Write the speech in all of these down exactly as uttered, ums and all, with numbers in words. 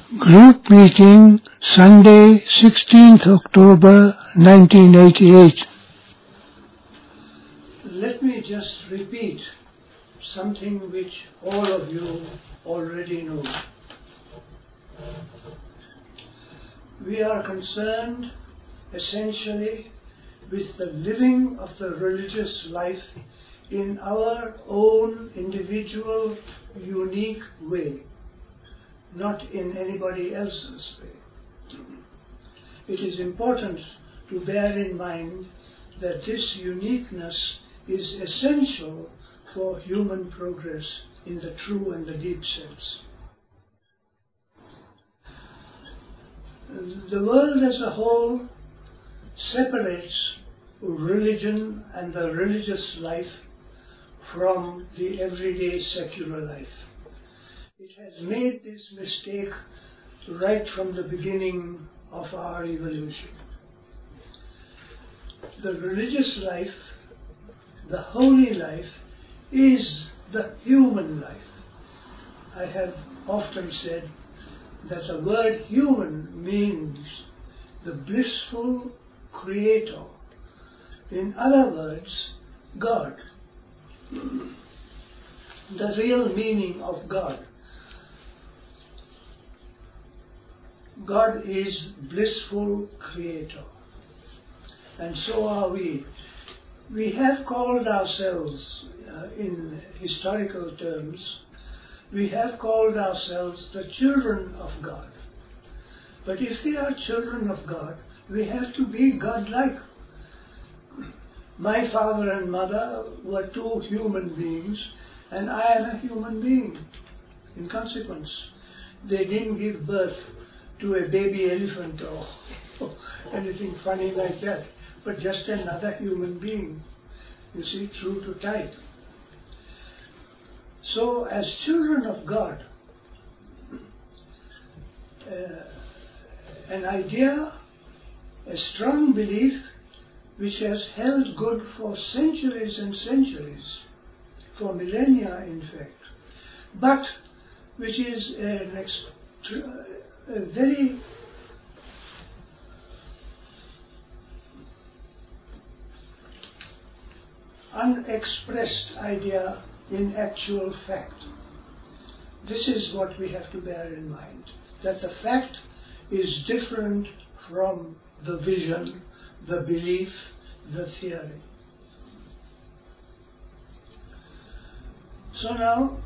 Group meeting, Sunday, sixteenth October nineteen eighty-eight. Let me just repeat something which all of you already know. We are concerned essentially with the living of the religious life in our own individual, unique way, not in anybody else's way. It is important to bear in mind that this uniqueness is essential for human progress in the true and the deep sense. The world as a whole separates religion and the religious life from the everyday secular life. It has made this mistake right from the beginning of our evolution. The religious life, the holy life, is the human life. I have often said that the word human means the blissful creator. In other words, God. The real meaning of God. God is blissful creator. And so are we. We have called ourselves, uh, in historical terms, we have called ourselves the children of God. But if we are children of God, we have to be God-like. My father and mother were two human beings, and I am a human being. In consequence, they didn't give birth to a baby elephant or anything funny like that, but just another human being, you see, true to type. So, as children of God, uh, an idea, a strong belief, which has held good for centuries and centuries, for millennia in fact, but which is an extra, a very unexpressed idea in actual fact. This is what we have to bear in mind, that the fact is different from the vision, the belief, the theory. So now,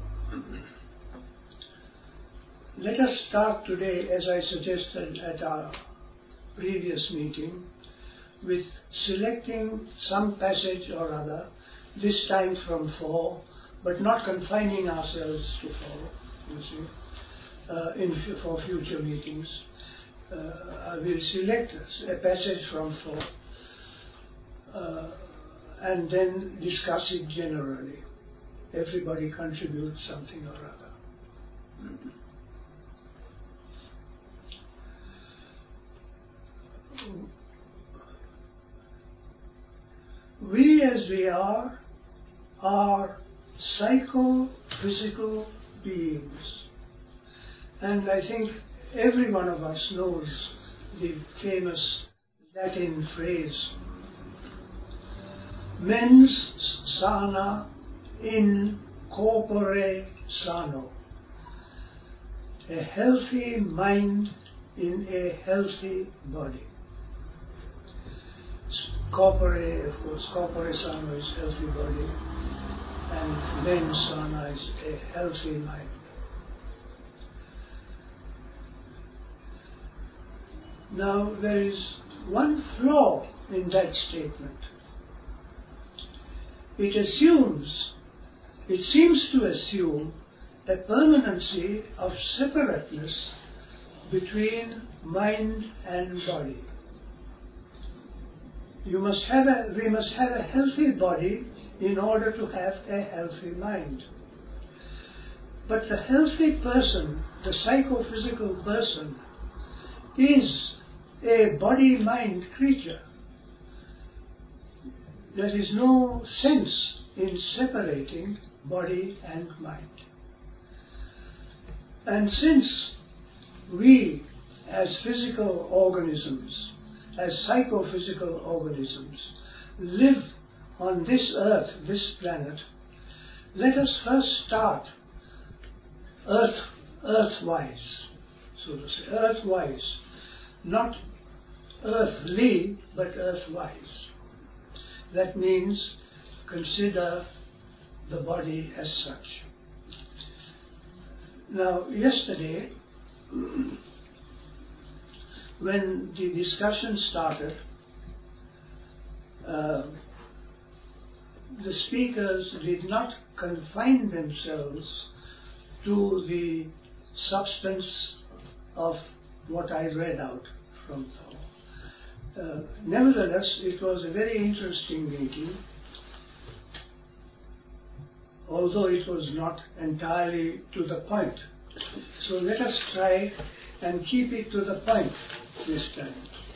let us start today, as I suggested at our previous meeting, with selecting some passage or other, this time from four, but not confining ourselves to four, you see, uh, in, for future meetings. Uh, I will select a passage from four uh, and then discuss it generally. Everybody contributes something or other. We as we are, are psycho-physical beings. And I think every one of us knows the famous Latin phrase, mens sana in corpore sano. A healthy mind in a healthy body. Corpore, of course, corpore sano is healthy body, and mens sana is a healthy mind. Now, there is one flaw in that statement. It assumes, it seems to assume a permanency of separateness between mind and body. You must have a, we must have a healthy body in order to have a healthy mind. But the healthy person, the psychophysical person, is a body-mind creature. There is no sense in separating body and mind. And since we as physical organisms, as psychophysical organisms, live on this earth, this planet, let us first start earth, earthwise, so to say, earthwise, not earthly, but earthwise. That means consider the body as such. Now, yesterday, when the discussion started, uh, the speakers did not confine themselves to the substance of what I read out from Tao. Uh, nevertheless, it was a very interesting meeting, although it was not entirely to the point. So let us try and keep it to the point this time.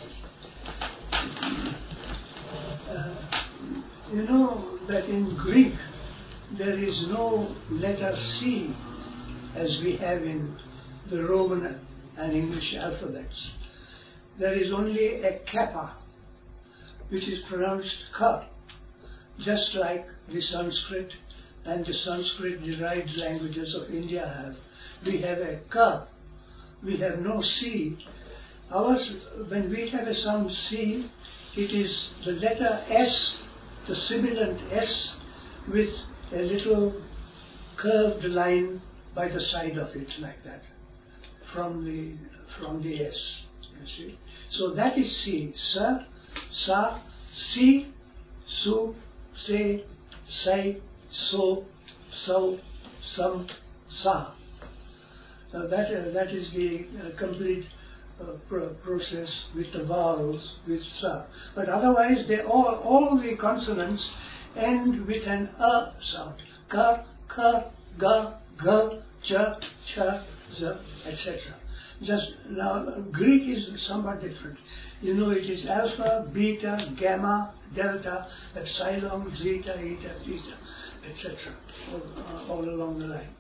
Uh, you know that in Greek there is no letter C as we have in the Roman and English alphabets. There is only a kappa, which is pronounced ka, just like the Sanskrit and the Sanskrit-derived languages of India have. We have a ka, we have no C. Ours, when we have a sound C, it is the letter S, the sibilant S, with a little curved line by the side of it, like that, from the from the S. You see, so that is C. Sa, sa, si, su, se, sai, so, so, sam, sa. Now that uh, that is the uh, complete uh, pro process with the vowels with sa. But otherwise, they all all the consonants end with an a sound. Ka, ka, ga, ga, cha, cha, za, et cetera. Just now, Greek is somewhat different. You know, it is alpha, beta, gamma, delta, epsilon, zeta, eta, theta, et cetera. All, uh, all along the line.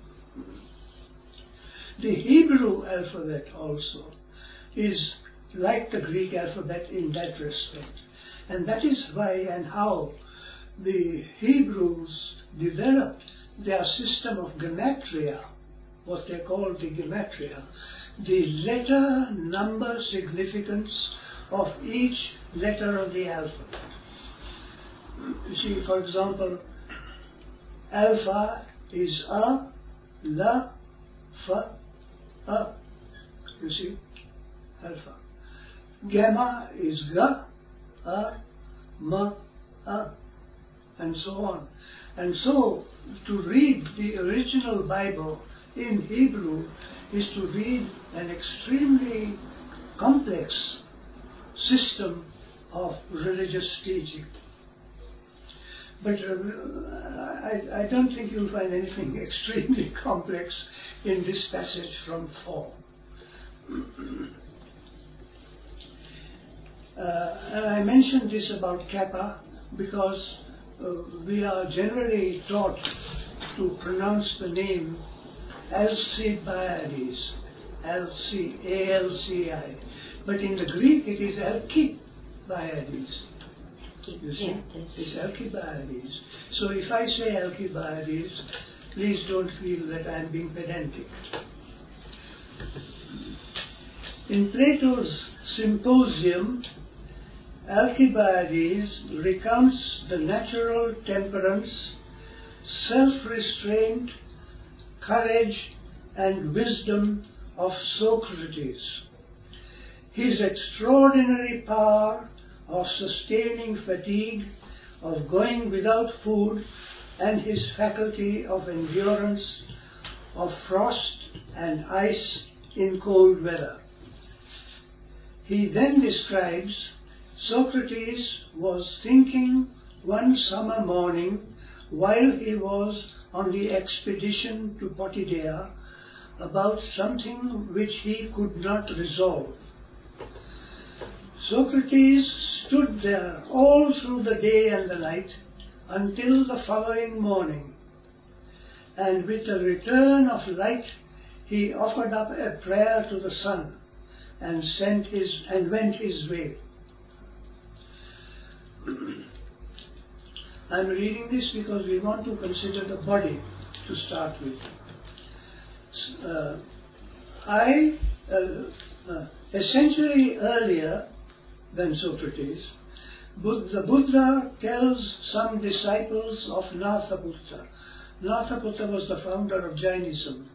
The Hebrew alphabet also is like the Greek alphabet in that respect. And that is why and how the Hebrews developed their system of gematria, what they call the gematria, the letter number significance of each letter of the alphabet. You see, for example, alpha is a, la, fa, a. You see, alpha. Gamma is ga, a, ma, a, and so on. And so, to read the original Bible in Hebrew is to read an extremely complex system of religious teaching. But uh, I, I don't think you'll find anything extremely complex in this passage from Thor. uh, and I mentioned this about Kappa because uh, we are generally taught to pronounce the name Alcibiades, L C A L C I. But in the Greek it is Alcibiades. You see, it's Alcibiades. So if I say Alcibiades, please don't feel that I'm being pedantic. In Plato's Symposium, Alcibiades recounts the natural temperance, self-restraint, courage and wisdom of Socrates, his extraordinary power of sustaining fatigue, of going without food, and his faculty of endurance of frost and ice in cold weather. He then describes Socrates was thinking one summer morning while he was on the expedition to Potidaea about something which he could not resolve. Socrates stood there all through the day and the night until the following morning, and with the return of light he offered up a prayer to the sun and sent his and went his way. I'm reading this because we want to consider the body to start with. Uh, I, uh, uh, a century earlier than Socrates, Buddha, the Buddha tells some disciples of Nathaputta. Nathaputta was the founder of Jainism.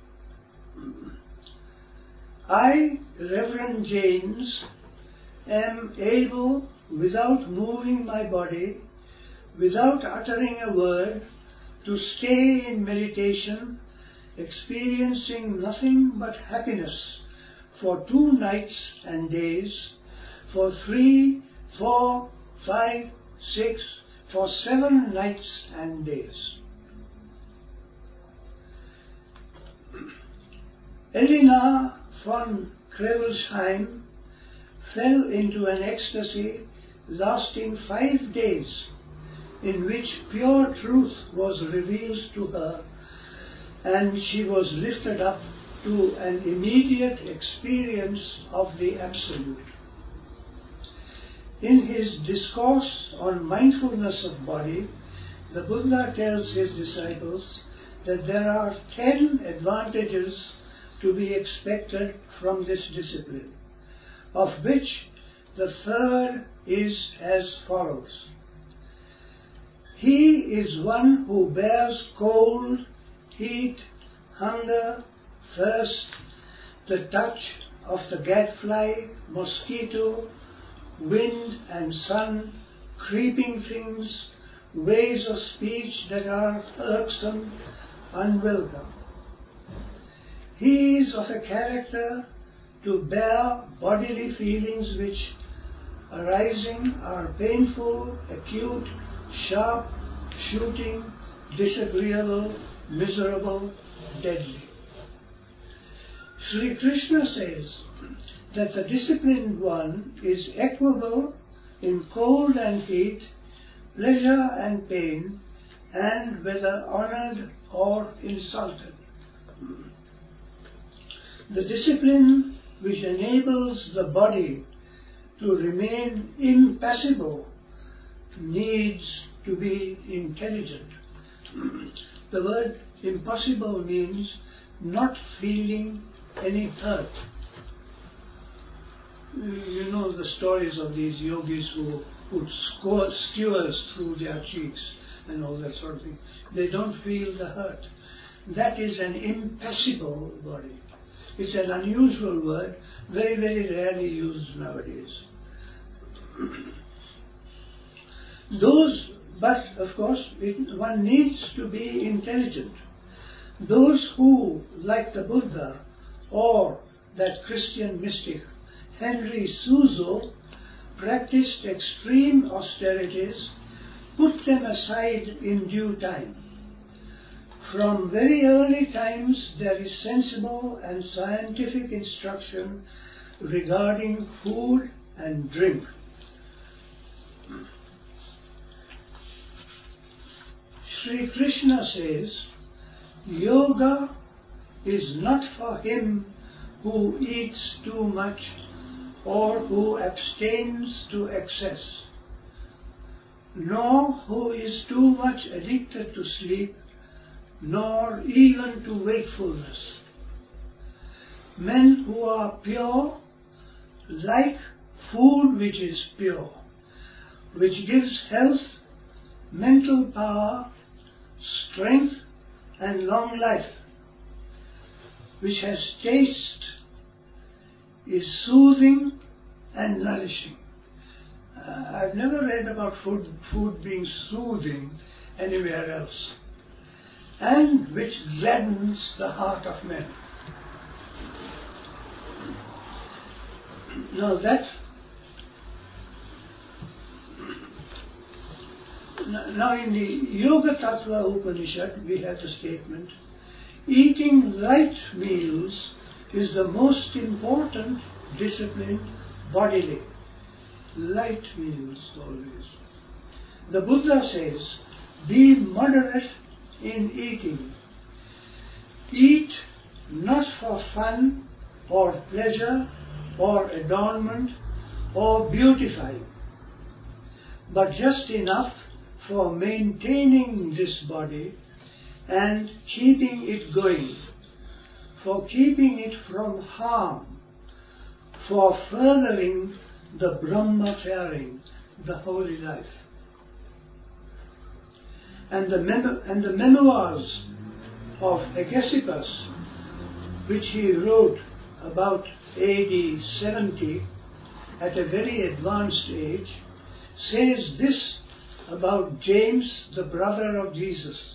I, Reverend James, am able, without moving my body, without uttering a word, to stay in meditation, experiencing nothing but happiness for two nights and days, for three, four, five, six, for seven nights and days. Elena von Krevelsheim fell into an ecstasy lasting five days, in which pure truth was revealed to her, and she was lifted up to an immediate experience of the Absolute. In his discourse on mindfulness of body, the Buddha tells his disciples that there are ten advantages to be expected from this discipline, of which the third is as follows. He is one who bears cold, heat, hunger, thirst, the touch of the gadfly, mosquito, wind and sun, creeping things, ways of speech that are irksome, unwelcome. He is of a character to bear bodily feelings which, arising, are painful, acute, sharp, shooting, disagreeable, miserable, deadly. Sri Krishna says that the disciplined one is equable in cold and heat, pleasure and pain, and whether honored or insulted. The discipline which enables the body to remain impassible needs to be intelligent. The word impossible means not feeling any hurt. You know the stories of these yogis who put skewers through their cheeks and all that sort of thing. They don't feel the hurt. That is an impassible body. It's an unusual word, very, very rarely used nowadays. Those, but of course, it, one needs to be intelligent. Those who, like the Buddha or that Christian mystic Henry Suso, practiced extreme austerities, put them aside in due time. From very early times there is sensible and scientific instruction regarding food and drink. Sri Krishna says, yoga is not for him who eats too much or who abstains to excess, nor who is too much addicted to sleep, nor even to wakefulness. Men who are pure like food which is pure, which gives health, mental power, strength and long life, which has taste, is soothing and nourishing. Uh, I've never read about food, food being soothing anywhere else, and which gladdens the heart of men. Now that, now in the Yoga Tattva Upanishad we have the statement, eating light meals is the most important discipline bodily. Light meals always. The Buddha says, be moderate in eating. Eat not for fun or pleasure or adornment or beautifying, but just enough for maintaining this body and keeping it going, for keeping it from harm, for furthering the Brahmacharing, the holy life. And the, mem- and the memoirs of Hegesippus, which he wrote about A D seventy, at a very advanced age, says this about James, the brother of Jesus.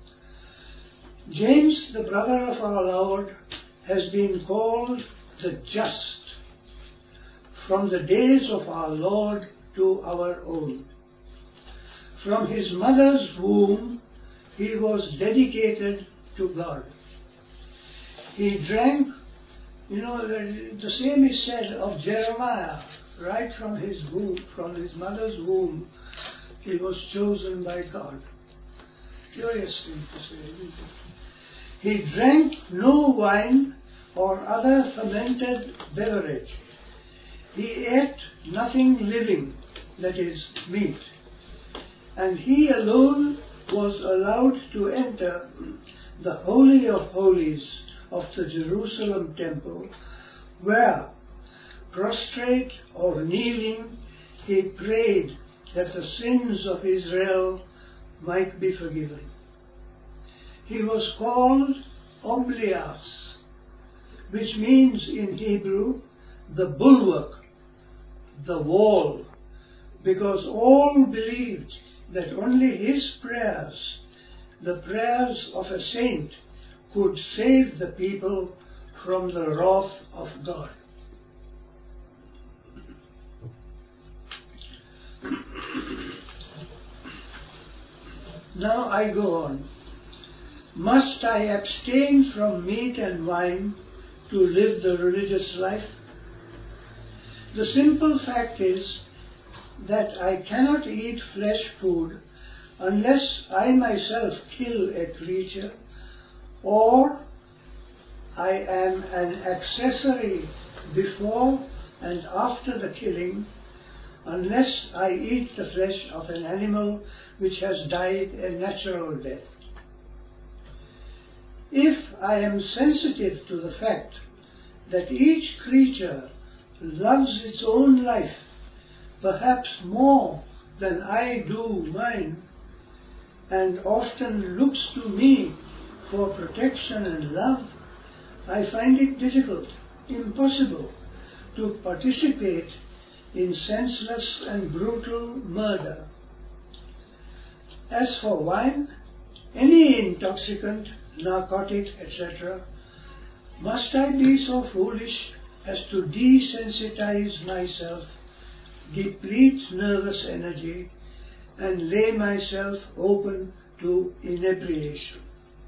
James, the brother of our Lord, has been called the just from the days of our Lord to our own. From his mother's womb, he was dedicated to God. He drank, you know, the, the same is said of Jeremiah, right from his womb, from his mother's womb, he was chosen by God. Curious thing to say, isn't it? He drank no wine or other fermented beverage. He ate nothing living, that is, meat. And he alone was allowed to enter the Holy of Holies of the Jerusalem temple, where, prostrate or kneeling, he prayed that the sins of Israel might be forgiven. He was called Oblias, which means in Hebrew the bulwark, the wall, because all believed that only his prayers, the prayers of a saint, could save the people from the wrath of God. Now I go on. Must I abstain from meat and wine to live the religious life? The simple fact is that I cannot eat flesh food unless I myself kill a creature, or I am an accessory before and after the killing, unless I eat the flesh of an animal which has died a natural death. If I am sensitive to the fact that each creature loves its own life, perhaps more than I do mine, and often looks to me for protection and love, I find it difficult, impossible, to participate in senseless and brutal murder. As for wine, any intoxicant, narcotic, et cetera, must I be so foolish as to desensitize myself, deplete nervous energy, and lay myself open to inebriation?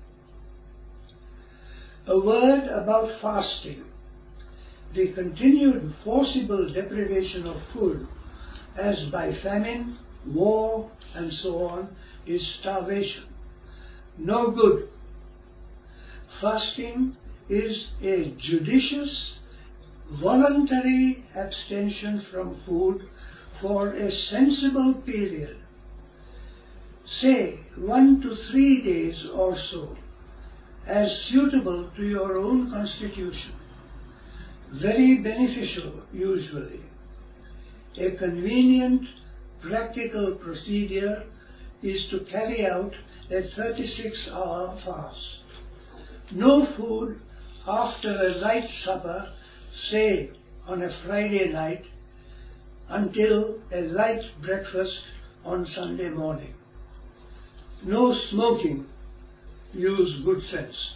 A word about fasting. The continued forcible deprivation of food, as by famine, war, and so on, is starvation. No good. Fasting is a judicious, voluntary abstention from food for a sensible period, say one to three days or so, as suitable to your own constitution. Very beneficial, usually. A convenient, practical procedure is to carry out a thirty-six hour fast. No food after a light supper, say on a Friday night, until a light breakfast on Sunday morning. No smoking. Use good sense.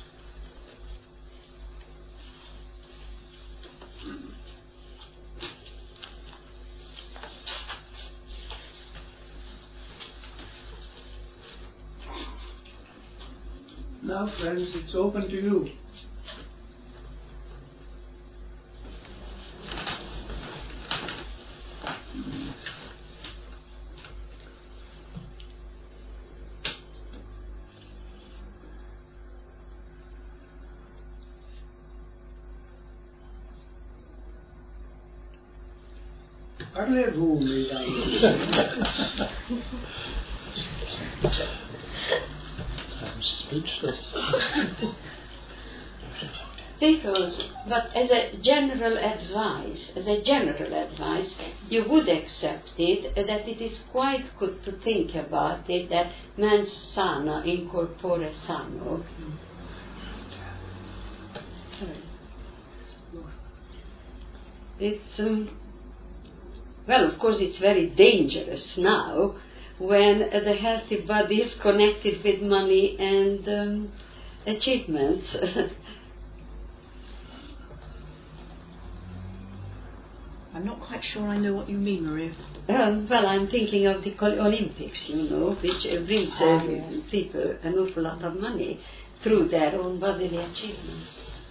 Now, friends, it's open to you. Parlez-vous, mesdames? I'm speechless. Because, but as a general advice, as a general advice, you would accept it, that it is quite good to think about it, that mens sana in corpore sano. It's, um, well, of course it's very dangerous now, when uh, the healthy body is connected with money and um, achievements. I'm not quite sure I know what you mean, Maria. Um, well, I'm thinking of the Col- Olympics, you know, which uh, brings uh, Ah, yes. people an awful lot of money through their own bodily achievements.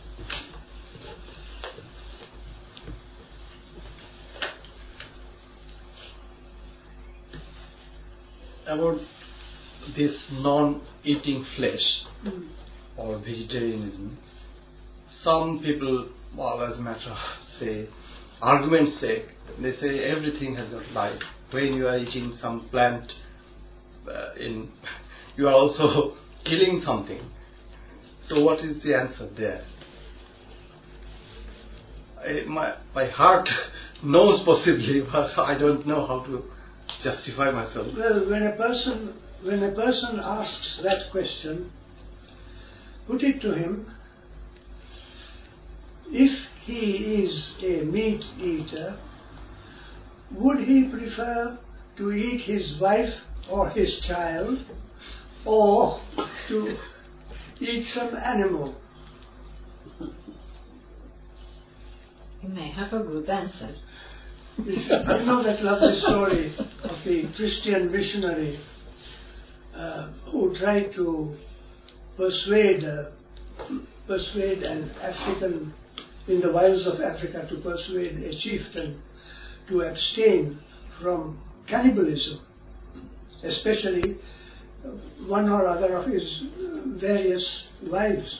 About this non-eating flesh Mm. or vegetarianism, some people, well, as a matter of say, argument's sake, they say everything has got life. When you are eating some plant, uh, in you are also killing something. So what is the answer there? I, my my heart knows possibly, but I don't know how to justify myself. Well, when a person when a person asks that question, put it to him, if he is a meat eater, would he prefer to eat his wife or his child, or to eat some animal? You may have a good answer. This- You know that lovely story of the Christian missionary uh, who tried to persuade uh, persuade an African, in the wilds of Africa, to persuade a chieftain to abstain from cannibalism, especially uh, one or other of his uh, various wives.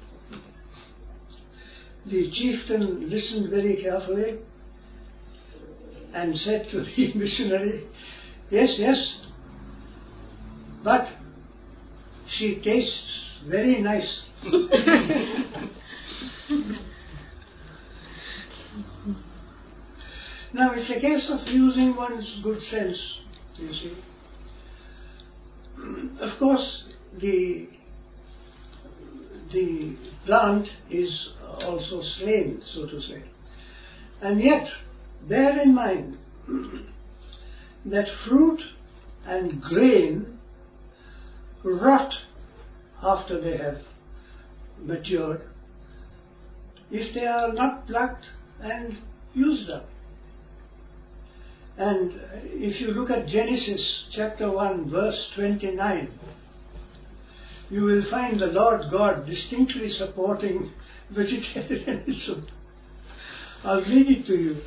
The chieftain listened very carefully and said to the missionary, yes, yes, but she tastes very nice. Now it's a case of using one's good sense, you see. Of course, the the plant is also slain, so to say. And yet, bear in mind that fruit and grain rot after they have matured if they are not plucked and used up. And if you look at Genesis chapter one verse twenty-nine, you will find the Lord God distinctly supporting vegetarianism. I'll read it to you.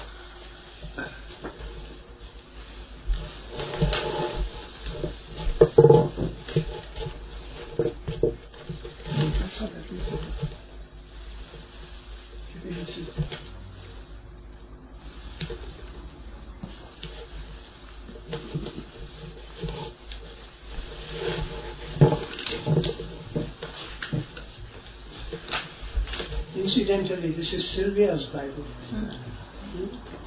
Incidentally, this is Sylvia's Bible. Hmm?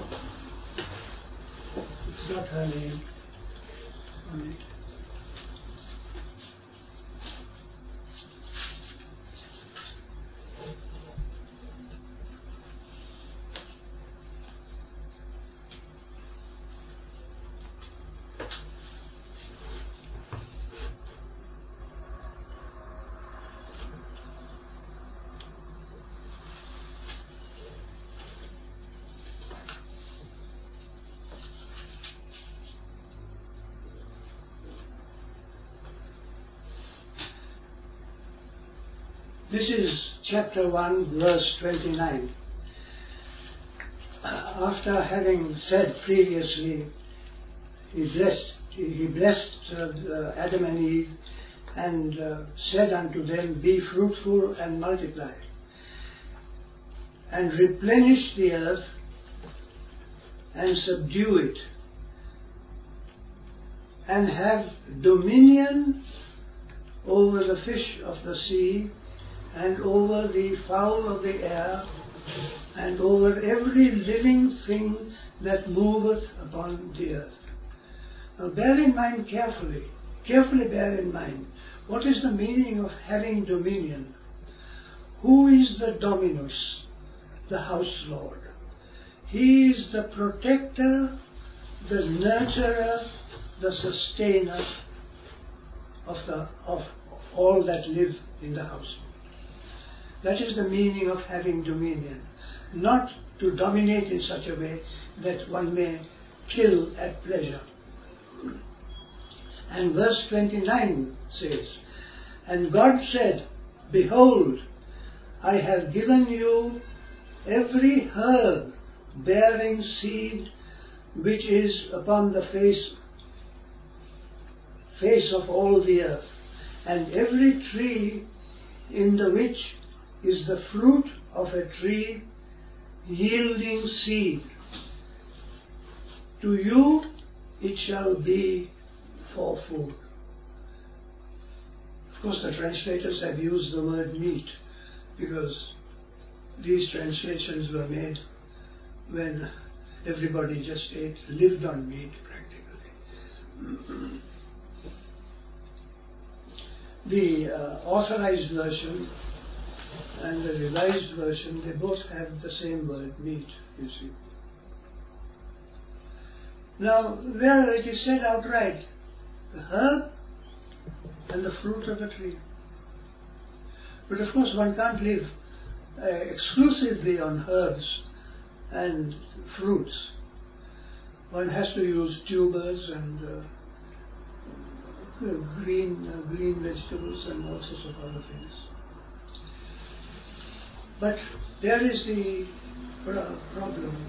It's got her name on it. This is chapter one, verse twenty-nine. Uh, after having said previously, he blessed, he, he blessed uh, uh, Adam and Eve and uh, said unto them, be fruitful and multiply, and replenish the earth and subdue it, and have dominion over the fish of the sea, and over the fowl of the air, and over every living thing that moveth upon the earth. Now bear in mind carefully, carefully bear in mind, what is the meaning of having dominion? Who is the Dominus, the house lord? He is the protector, the nurturer, the sustainer of, the, of all that live in the house. That is the meaning of having dominion. Not to dominate in such a way that one may kill at pleasure. And verse twenty-nine says, and God said, behold, I have given you every herb bearing seed which is upon the face, face of all the earth, and every tree in the which is the fruit of a tree yielding seed. To you it shall be for food. Of course, the translators have used the word meat because these translations were made when everybody just ate, lived on meat practically. The uh, authorized version and the revised version, they both have the same word, meat, you see. Now, where it is said outright, the herb and the fruit of the tree. But of course one can't live uh, exclusively on herbs and fruits. One has to use tubers and uh, green, uh, green vegetables and all sorts of other things. But there is the pro- problem.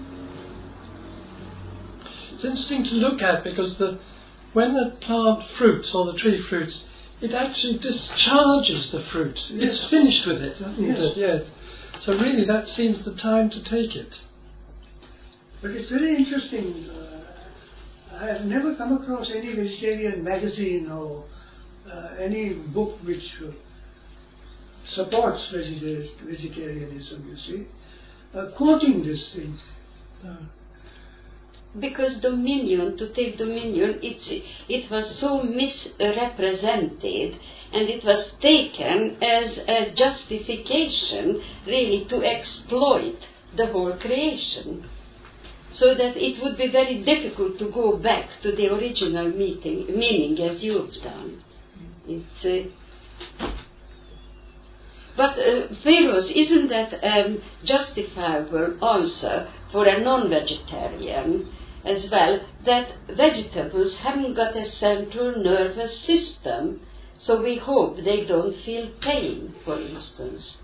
It's interesting to look at because the when the plant fruits or the tree fruits, it actually discharges the fruit. Yes. It's finished with it, isn't yes. it? Yes. So really that seems the time to take it. But it's very interesting. Uh, I have never come across any vegetarian magazine or uh, any book which uh, supports vegeta- vegetarianism, you see, uh, quoting this thing. Uh, Because dominion, to take dominion, it's, it was so misrepresented and it was taken as a justification really to exploit the whole creation. So that it would be very difficult to go back to the original meeting, meaning as you've done. It's, uh, but uh, Philos, isn't that um, justifiable also for a non-vegetarian as well, that vegetables haven't got a central nervous system, so we hope they don't feel pain, for instance.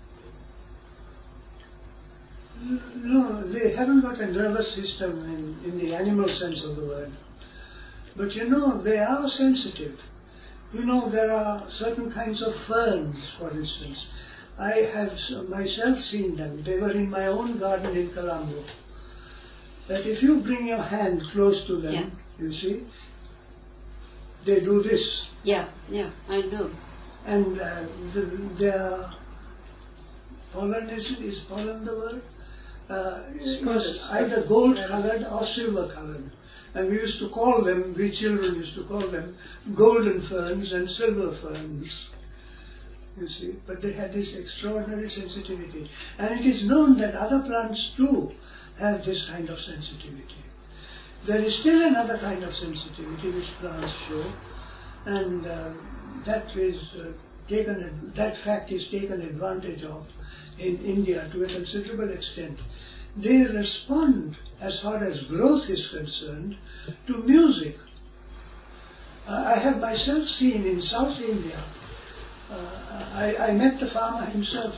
No, they haven't got a nervous system in, in the animal sense of the word. But you know, they are sensitive. You know, there are certain kinds of ferns, for instance. I have myself seen them. They were in my own garden in Colombo. That if you bring your hand close to them, yeah. you see, they do this. Yeah, yeah, I know. And uh, the, their pollen, is, is pollen the word? Uh, is either gold colored or silver colored. And we used to call them, we children used to call them golden ferns and silver ferns. You see, but they had this extraordinary sensitivity. And it is known that other plants too have this kind of sensitivity. There is still another kind of sensitivity which plants show, and uh, that is uh, taken. That fact is taken advantage of in India to a considerable extent. They respond, as far as growth is concerned, to music. Uh, I have myself seen in South India. Uh, I, I met the farmer himself,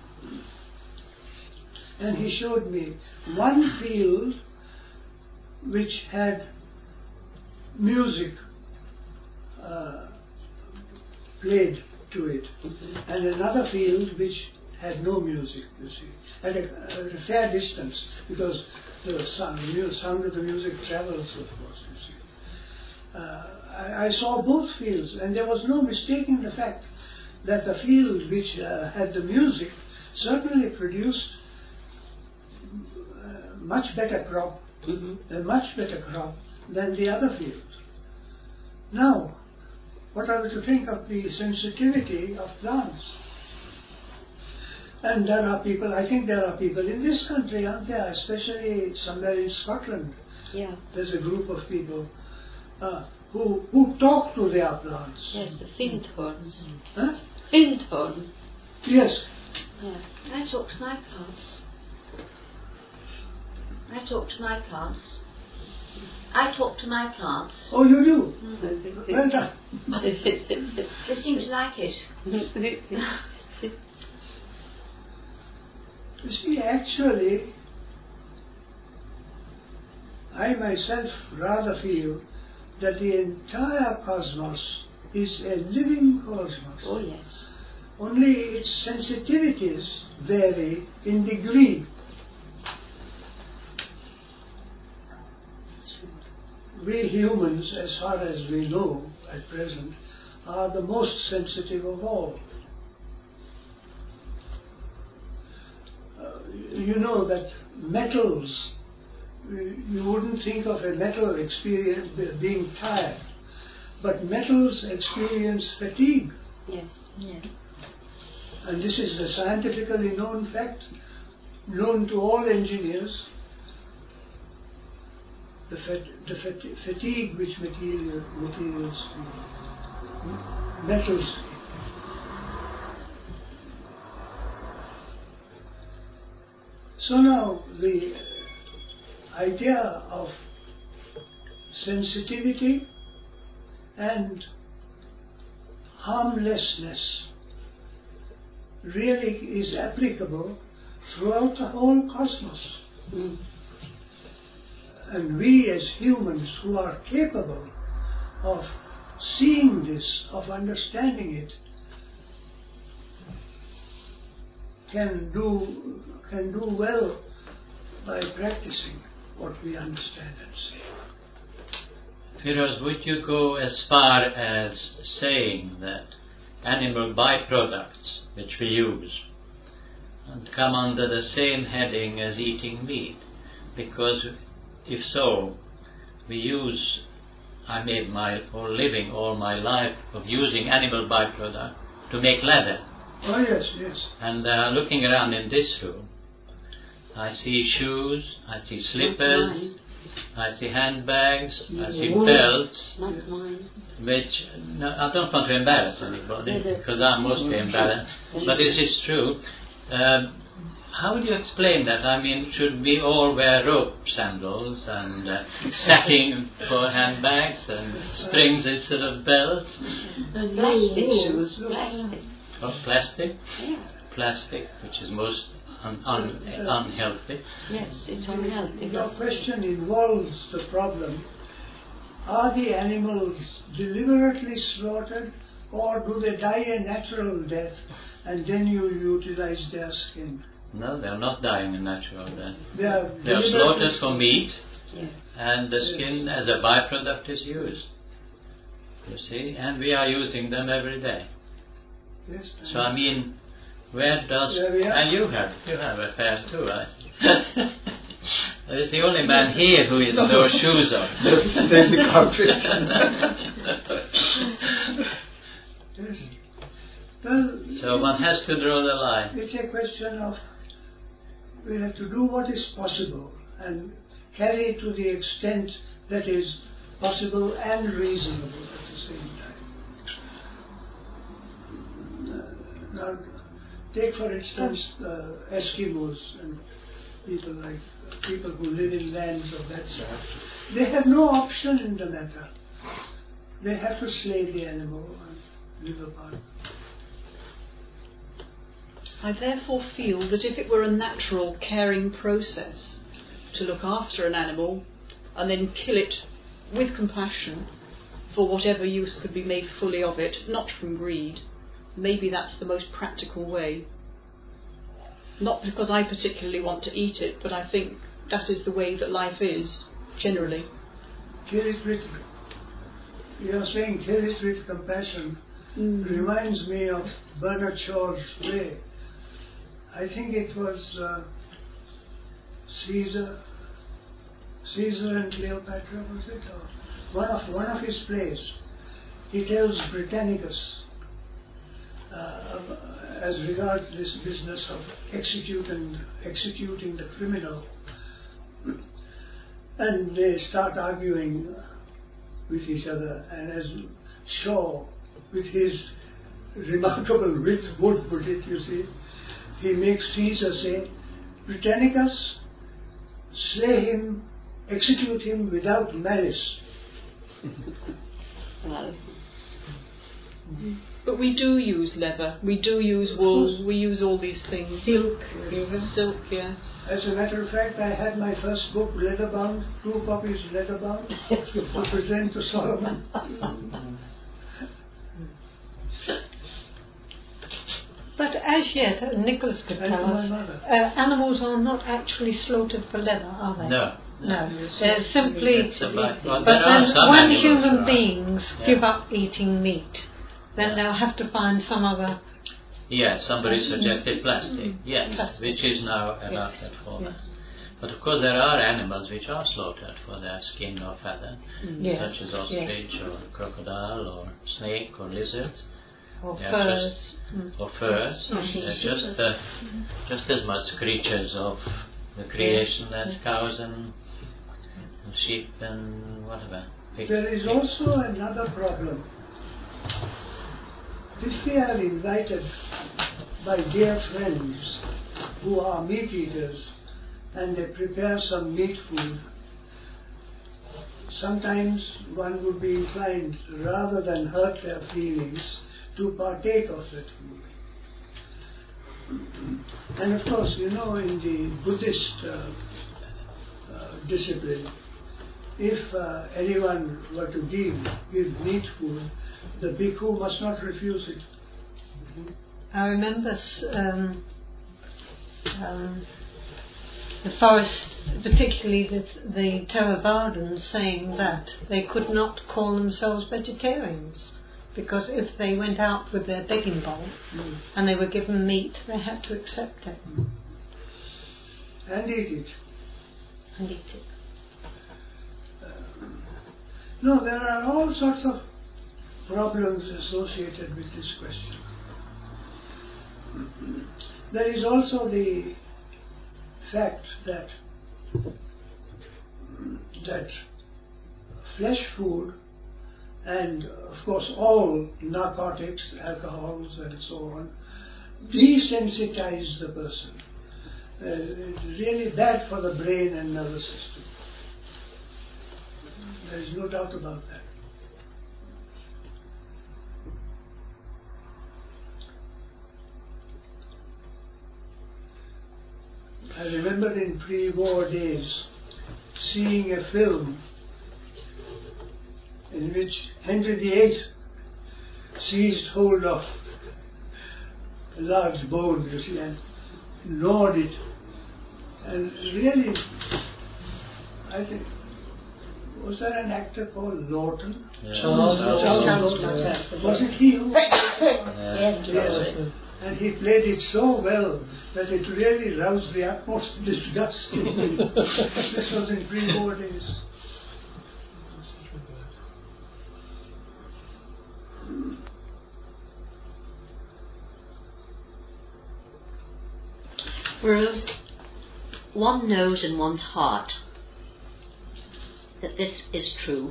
and he showed me one field which had music uh, played to it, and another field which had no music, you see, at a, at a fair distance, because the sound, the sound of the music travels, of course, you see. Uh, I, I saw both fields, and there was no mistaking the fact that the field which uh, had the music certainly produced uh, much better crop, mm-hmm. a much better crop than the other field. Now, what are we to think of the sensitivity of plants? And there are people, I think there are people in this country, aren't there, especially somewhere in Scotland. Yeah. There's a group of people uh, who who talk to their plants. Yes, the Findhorns. Huh? Findhorn. Yes. Yeah. I talk to my plants. I talk to my plants. I talk to my plants. Oh, you do? Well done. They seem to like it. You see, actually, I myself rather feel that the entire cosmos is a living cosmos. Oh, yes. Only its sensitivities vary in degree. We humans, as far as we know at present, are the most sensitive of all. Uh, you know that metals, you wouldn't think of a metal experience being tired, but metals experience fatigue. Yes. Yeah. And this is a scientifically known fact, known to all engineers. The, fat, the fat, fatigue which material, materials feel, metals feel. So now the idea of sensitivity and harmlessness really is applicable throughout the whole cosmos. Mm. And we as humans who are capable of seeing this, of understanding it, can do can do well by practicing what we understand and see. Firoz, would you go as far as saying that animal byproducts which we use and come under the same heading as eating meat? Because if so, we use, I made my whole living, all my life, of using animal byproduct to make leather. Oh yes, yes. And uh, looking around in this room, I see shoes, I see slippers, I see handbags, I see belts, Not mine. which, no, I don't want to embarrass anybody, because I'm mostly embarrassed, but it is true. Um, How would you explain that? I mean, should we all wear rope sandals and uh, sacking for handbags and strings instead of belts? Plastic shoes, plastic. Oh, plastic? Yeah. Plastic, which is most un- un- unhealthy. Yes, it's unhealthy. Your question involves the problem, are the animals deliberately slaughtered or do they die a natural death and then you utilize their skin? No, they are not dying a natural death. They are, They are slaughtered for meat, Yeah. and the skin as a byproduct is used. You see, and we are using them every day. Yes, So I mean, where does There we are. and you have you have affairs too, I see. It's the only man here who has no shoes on. Just in the carpet. yes. Well, So one has to draw the line. it's a question of we have to do what is possible and carry it to the extent that is possible and reasonable at the same time. Uh, now, take for instance uh, Eskimos and people like people who live in lands of that sort. They have no option in the matter. They have to slay the animal and live upon it. I therefore feel that if it were a natural caring process to look after an animal and then kill it with compassion for whatever use could be made fully of it, not from greed, maybe that's the most practical way. Not because I particularly want to eat it, but I think that is the way that life is, generally. Kill it with, you're saying kill it with compassion, mm. reminds me of Bernard Shaw's play. I think it was uh, Caesar, Caesar and Cleopatra, was it? Or one of one of his plays. He tells Britannicus, uh, as regards this business of executing executing the criminal, and they start arguing with each other. And as Shaw, with his remarkable wit, would put it, you see, he makes Caesar say, "Britannicus, slay him, execute him without malice." Well. But we do use leather, we do use wool, we use all these things. Silk. Silk, yes. As a matter of fact, I had my first book leather-bound, two copies leather-bound, to present to Solomon. But as yet, uh, Nicholas could And tell to my us, mother. uh, animals are not actually slaughtered for leather, are they? No. No, they're simply. It's about, well, But there are then some when animals human who are- beings Yeah. give up eating meat, then Yeah. they'll have to find some other. Yes, somebody suggested plastic, yes, Plastic. which is now a Yes, market for that. yes. But of course there are animals which are slaughtered for their skin or feather, Yes, such as ostrich or crocodile or snake or lizards. Or Yeah, furs. Mm. or furs. They're just uh, just as much creatures of the creation as cows and, and sheep and whatever. Pig, There is pig. also another problem. If we are invited by dear friends who are meat eaters and they prepare some meat food, sometimes one would be inclined, rather than hurt their feelings, to partake of that food. And of course, you know, in the Buddhist uh, uh, discipline, if uh, anyone were to give, give meat food, the bhikkhu must not refuse it. I remember s- um, um, the forest, particularly the, the Theravadins, saying that they could not call themselves vegetarians, because if they went out with their begging bowl Mm. and they were given meat, they had to accept it And eat it. and eat it. No, there are all sorts of problems associated with this question. There is also the fact that that flesh food and of course all narcotics, alcohols and so on, desensitize the person. Uh, it's really bad for the brain and nervous system. There is no doubt about that. I remember in pre-war days seeing a film in which Henry the Eighth seized hold of a large bone, you see, and gnawed it. And really, I think, was there an actor called Lawton? Yeah. Charles Charles Lawton. Lawton. Was it he who? Yeah. Yes. And he played it so well that it really roused the utmost disgust in me. This was in pre-war days. Rose, one knows in one's heart that this is true.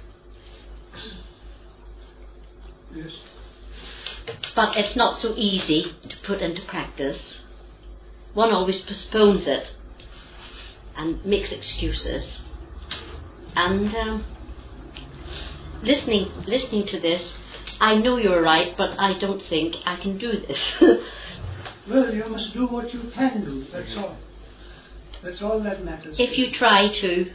Yes. But it's not so easy to put into practice. One always postpones it and makes excuses. And um, listening, listening to this, I know you're right, but I don't think I can do this. Well, you must do what you can do, that's all. That's all that matters. If you try to,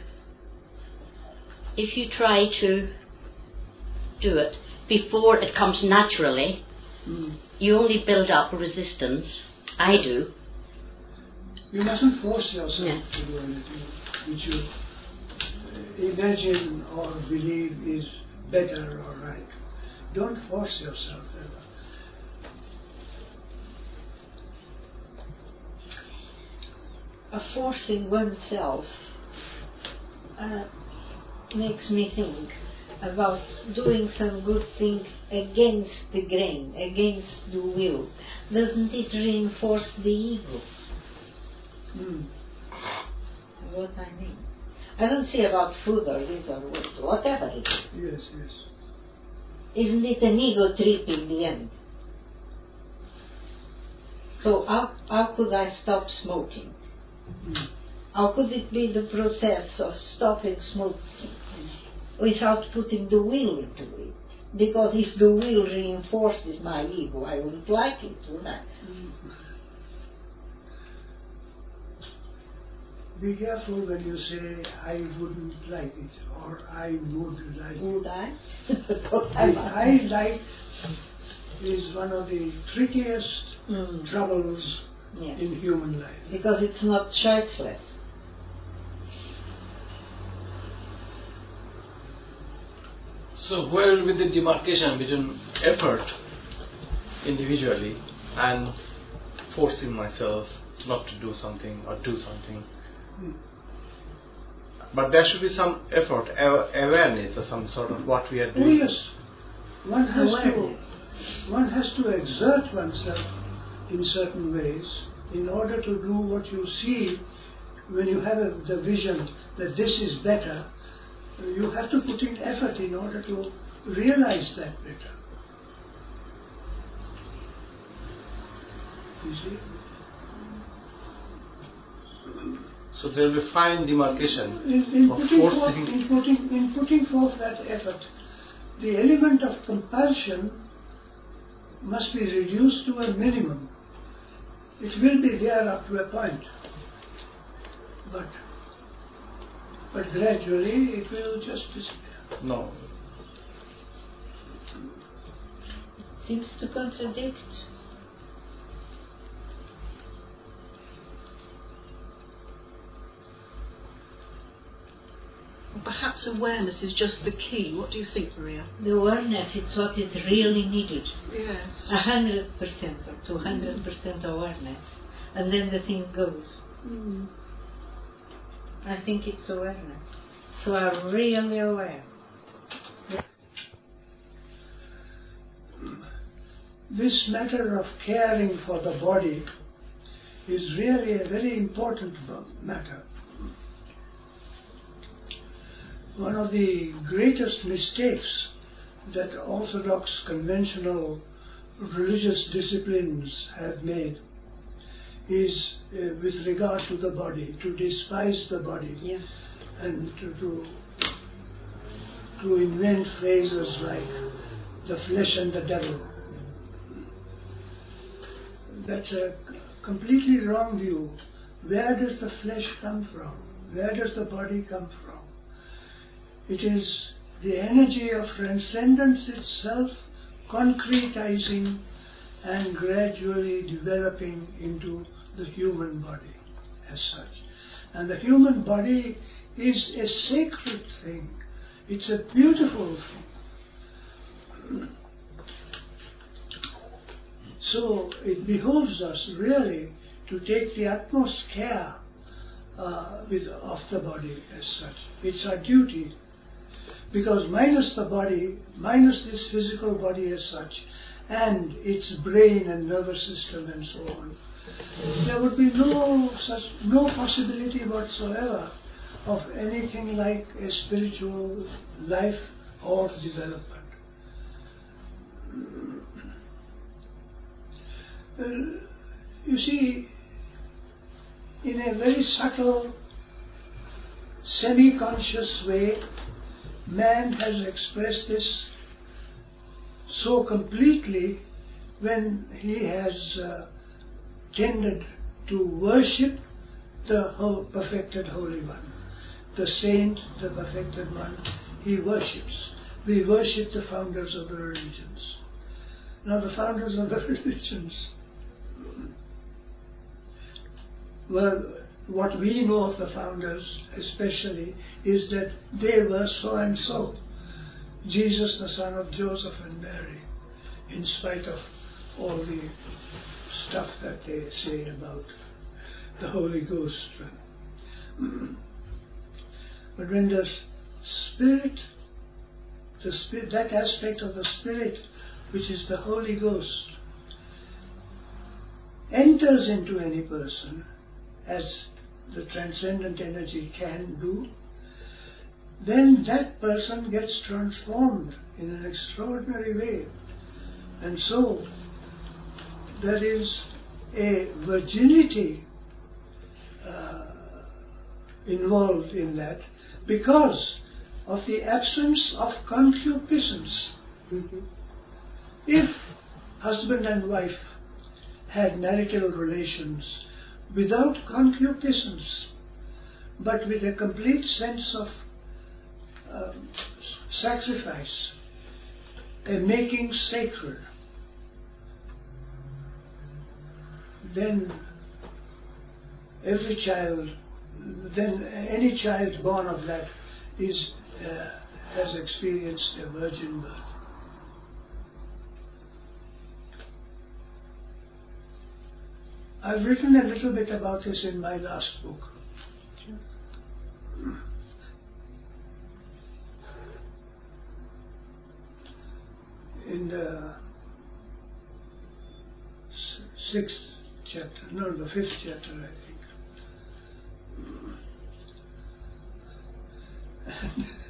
if you try to do it before it comes naturally, Mm. you only build up resistance. I do. You mustn't force yourself Yeah. to do anything which you uh, imagine or believe is better or right. Don't force yourself ever. Uh, forcing oneself uh, makes me think about doing some good thing against the grain, against the will. Doesn't it reinforce the ego? Mm. What I mean. I don't say about food or this or what, whatever it is. Yes, yes. Isn't it an ego trip in the end? So how, how could I stop smoking? Mm. How could it be the process of stopping smoking without putting the will into it? Because if the will reinforces my ego, I wouldn't like it, would I? Mm. Be careful when you say, I wouldn't like it, or I would like Would it. I? The I like is one of the trickiest Mm. troubles Yes. in human life. Because it's not choiceless. So where will be the demarcation between effort individually and forcing myself not to do something or do something? Mm. But there should be some effort, awa- awareness or some sort of what we are Oh doing. yes, one has Awareness. to, one has to exert oneself in certain ways in order to do what you see when you have a, the vision that this is better. You have to put in effort in order to realize that better. You see? So there will be fine demarcation In, in, of putting forth, forcing. in, putting, in putting forth that effort, the element of compulsion must be reduced to a minimum. It will be there up to a point, but but gradually it will just disappear. No. Seems to contradict. Or perhaps awareness is just the key. What do you think, Maria? The awareness, it's what is really needed. Yes. A hundred percent or two hundred percent awareness. And then the thing goes. Mm. I think it's awareness. So I'm really aware. This matter of caring for the body is really a very important matter. One of the greatest mistakes that orthodox conventional religious disciplines have made is uh, with regard to the body, to despise the body, Yeah. and to, to to invent phrases like the flesh and the devil. That's a completely wrong view. Where does the flesh come from? Where does the body come from? It is the energy of transcendence itself concretizing and gradually developing into the human body as such. And the human body is a sacred thing. It's a beautiful thing. So it behooves us really to take the utmost care uh, with, of the body as such. It's our duty. Because minus the body, minus this physical body as such, and its brain and nervous system and so on, there would be no such no possibility whatsoever of anything like a spiritual life or development. Uh, you see, in a very subtle, semi-conscious way, man has expressed this so completely when he has uh, tended to worship the whole perfected Holy One, the saint, the perfected one, he worships. We worship the founders of the religions. Now the founders of the religions were, what we know of the founders especially, is that they were so and so. Jesus, the son of Joseph and Mary, in spite of all the stuff that they say about the Holy Ghost. But when the Spirit, the Spirit, that aspect of the Spirit, which is the Holy Ghost, enters into any person, as the transcendent energy can do, then that person gets transformed in an extraordinary way. And so there is a virginity uh, involved in that because of the absence of concupiscence. Mm-hmm. If husband and wife had marital relations without concupiscence, but with a complete sense of um, sacrifice, a making sacred, then every child, then any child born of that is uh, has experienced a virgin birth. I've written a little bit about this in my last book. In the sixth chapter, no, the fifth chapter, I think.